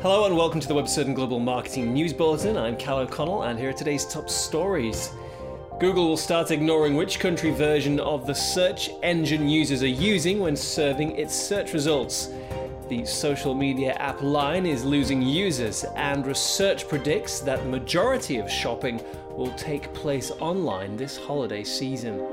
Hello and welcome to the Webcertain Global Marketing News Bulletin. I'm Cal O'Connell and here are today's top stories. Google will start ignoring which country version of the search engine users are using when serving its search results. The social media app Line is losing users, and research predicts that the majority of shopping will take place online this holiday season.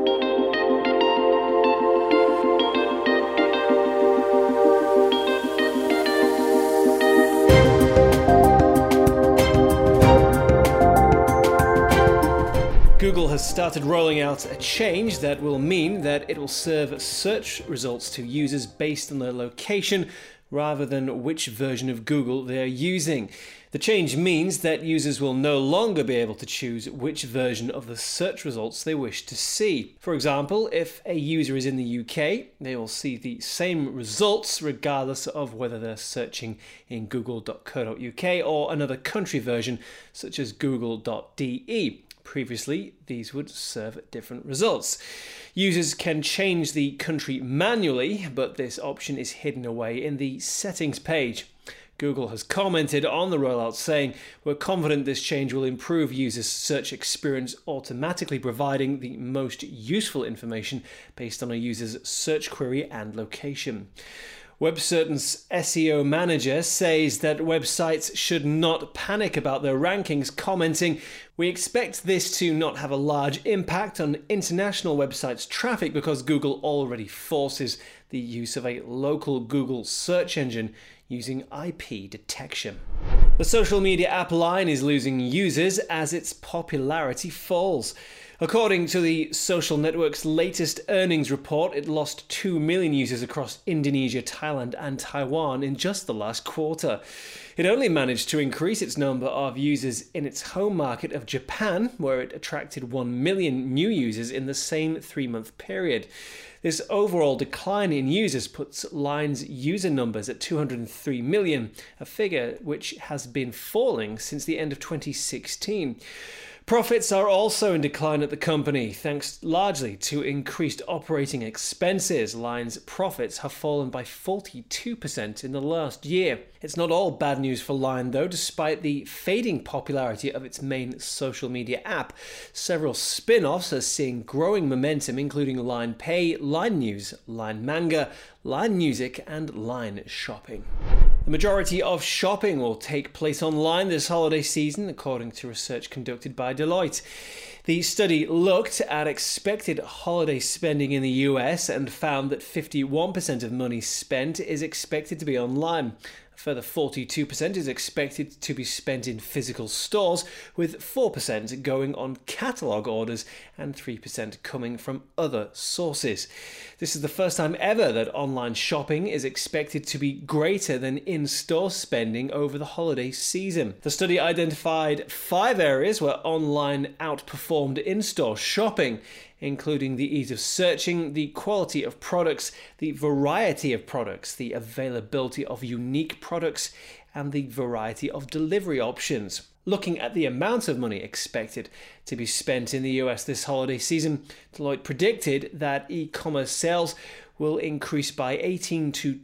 Google has started rolling out a change that will mean that it will serve search results to users based on their location rather than which version of Google they are using. The change means that users will no longer be able to choose which version of the search results they wish to see. For example, if a user is in the UK, they will see the same results regardless of whether they're searching in google.co.uk or another country version such as google.de. Previously, these would serve different results. Users can change the country manually, but this option is hidden away in the settings page. Google has commented on the rollout saying, "We're confident this change will improve users' search experience, automatically providing the most useful information based on a user's search query and location." Webcertain's SEO manager says that websites should not panic about their rankings, commenting, "We expect this to not have a large impact on international websites' traffic because Google already forces the use of a local Google search engine using IP detection." The social media app Line is losing users as its popularity falls. According to the social network's latest earnings report, it lost 2 million users across Indonesia, Thailand, and Taiwan in just the last quarter. It only managed to increase its number of users in its home market of Japan, where it attracted 1 million new users in the same 3-month period. This overall decline in users puts Line's user numbers at 203 million, a figure which has been falling since the end of 2016. Profits are also in decline at the company, thanks largely to increased operating expenses. Line's profits have fallen by 42% in the last year. It's not all bad news for Line, though. Despite the fading popularity of its main social media app, several spin-offs are seeing growing momentum, including Line Pay, Line News, Line Manga, Line Music, and Line Shopping. The majority of shopping will take place online this holiday season, according to research conducted by Deloitte. The study looked at expected holiday spending in the US and found that 51% of money spent is expected to be online. A further 42% is expected to be spent in physical stores, with 4% going on catalogue orders and 3% coming from other sources. This is the first time ever that online shopping is expected to be greater than in-store spending over the holiday season. The study identified 5 areas where online outperformed in-store shopping, including the ease of searching, the quality of products, the variety of products, the availability of unique products, and the variety of delivery options. Looking at the amount of money expected to be spent in the US this holiday season, Deloitte predicted that e-commerce sales will increase by 18 to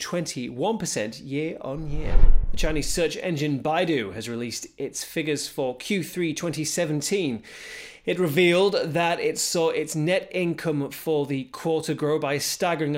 21% year on year. The Chinese search engine Baidu has released its figures for Q3 2017. It revealed that it saw its net income for the quarter grow by a staggering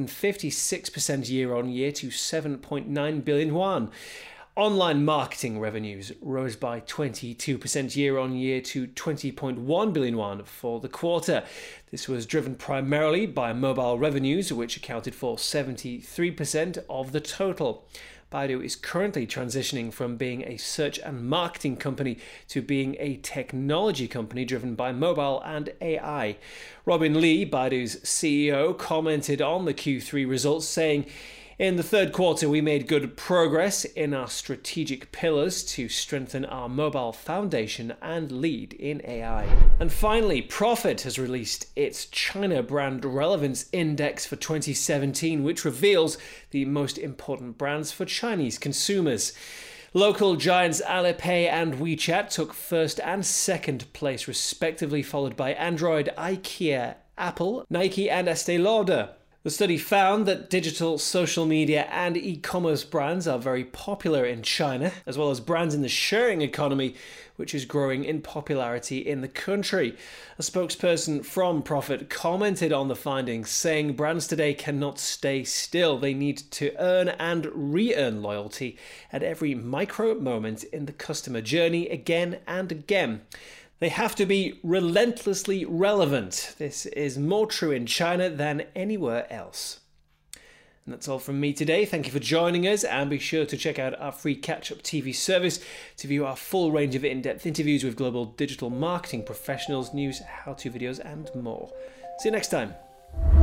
156% year on year to 7.9 billion yuan. Online marketing revenues rose by 22% year on year to 20.1 billion yuan for the quarter. This was driven primarily by mobile revenues, which accounted for 73% of the total. Baidu is currently transitioning from being a search and marketing company to being a technology company driven by mobile and AI. Robin Li, Baidu's CEO, commented on the Q3 results, saying, "In the third quarter, we made good progress in our strategic pillars to strengthen our mobile foundation and lead in AI." And finally, Profit has released its China Brand Relevance Index for 2017, which reveals the most important brands for Chinese consumers. Local giants Alipay and WeChat took first and second place respectively, followed by Android, IKEA, Apple, Nike and Estée Lauder. The study found that digital, social media and e-commerce brands are very popular in China, as well as brands in the sharing economy, which is growing in popularity in the country. A spokesperson from Profit commented on the findings, saying brands today cannot stay still. They need to earn and re-earn loyalty at every micro moment in the customer journey again and again. They have to be relentlessly relevant. This is more true in China than anywhere else. And that's all from me today. Thank you for joining us, and be sure to check out our free catch-up TV service to view our full range of in-depth interviews with global digital marketing professionals, news, how-to videos and more. See you next time.